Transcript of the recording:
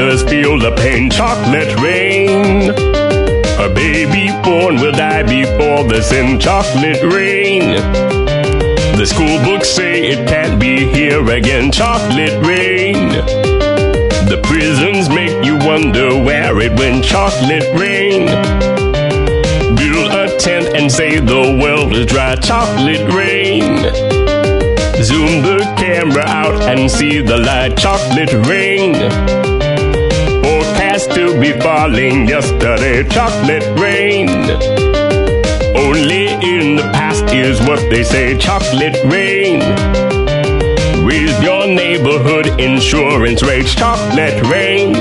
mothers feel the pain. Chocolate rain. A baby born will die before the sin. Chocolate rain. The school books say it can't be here again. Chocolate rain. The prisons make you wonder where it went. Chocolate rain. Build a tent and say the world is dry. Chocolate rain. Zoom the camera out and see the light. Chocolate rain. Forecast to be falling yesterday. Chocolate rain. Only in the past is what they say. Chocolate rain. Raise your neighborhood insurance rates. Chocolate rain.